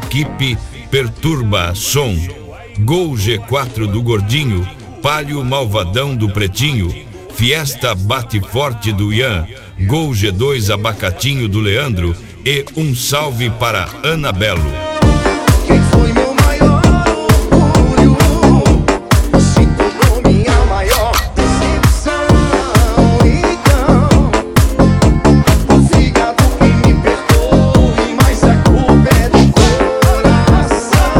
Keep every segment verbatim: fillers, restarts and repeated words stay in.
Equipe Perturba Som. Gol G quatro do Gordinho, Palio Malvadão do Pretinho, Fiesta Bate Forte do Ian, Gol G dois Abacatinho do Leandro e um salve para Ana Belo. Quem foi meu maior orgulho se tornou minha maior decepção. Então, o fígado que me perdoe, mas a culpa é do coração.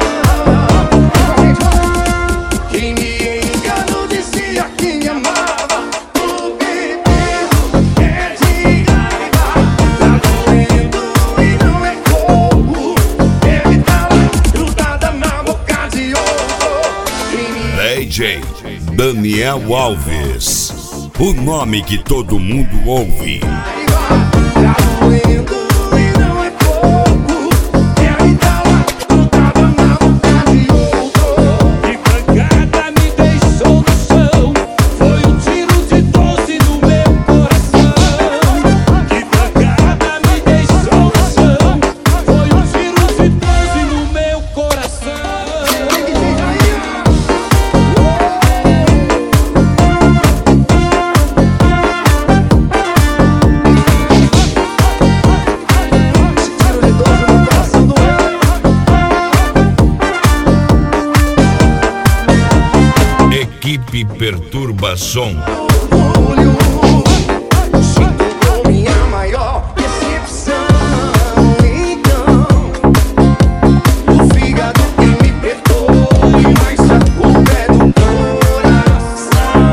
Quem me enganou dizia que me amava. O bebido é de raiva, tá doendo e não é fogo. Deve tá lá grudada na boca de outro. D J Daniel Alves, o nome que todo mundo ouve. Tá doendo e não é fogo. Deve tá lá grudada na boca de outro. Que pancada me deixou no chão, foi um tiro de doze no meu coração. Que pancada me deixou no chão, foi um tiro de doze no meu coração. Tiro de doze no coração do Equipe Perturba Som. orgulho se tornou minha maior decepção. Então, o fígado que me perdoe, mas a culpa é do coração.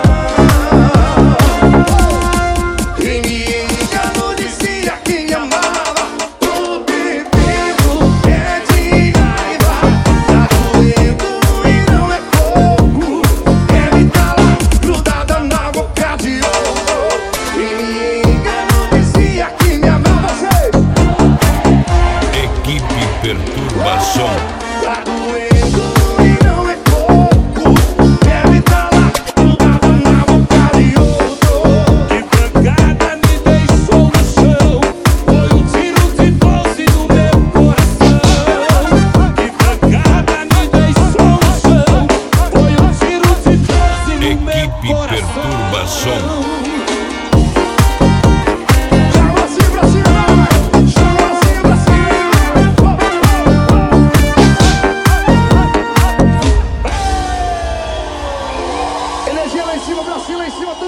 Quem me enganou dizia que me amava. O bebido é de raiva, tá doendo e não é fogo. Deve tá lá grudada na boca de outro. Quem me enganou dizia que me amava. Equipe Perturba Som. Tá doendo e não é pouco. Deve tá lá grudada na boca de outro. Que pancada me deixou no chão, foi um tiro de doze no meu coração. Que pancada me deixou no chão, foi um tiro de doze no meu Equipe Perturba Som. coração. Joga assim pra cima, joga assim pra cima. Energia lá em cima, pra cima, lá em cima, tudo